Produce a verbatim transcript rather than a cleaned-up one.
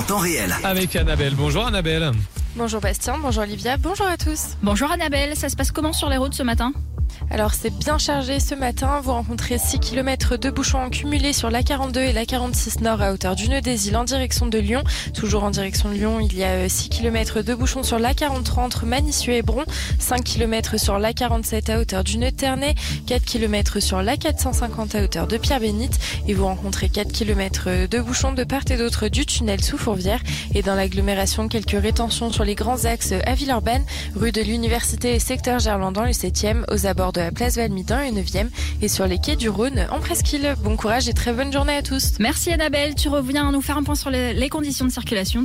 temps réel. Avec Annabelle. Bonjour Annabelle. Bonjour Bastien, bonjour Olivia, bonjour à tous. Bonjour Annabelle, ça se passe comment sur les routes ce matin ? Alors c'est bien chargé ce matin, vous rencontrez six kilomètres de bouchons en cumulé sur l'A quarante-deux et l'A quarante-six Nord à hauteur du nœud des îles en direction de Lyon. Toujours en direction de Lyon, il y a six kilomètres de bouchons sur l'A quarante-trois entre Manicieux et Bron, cinq kilomètres sur l'A quarante-sept à hauteur du nœud de Ternay, quatre kilomètres sur l'A quatre cent cinquante à hauteur de Pierre-Bénite et vous rencontrez quatre kilomètres de bouchons de part et d'autre du tunnel sous Fourvière. Et dans l'agglomération, quelques rétentions sur les grands axes à Villeurbanne, rue de l'Université et secteur Gerland dans le septième, aux abords de la place Valmidin et neuvième et sur les quais du Rhône en presqu'île. Bon courage et très bonne journée à tous. Merci Annabelle, tu reviens nous faire un point sur les, les conditions de circulation.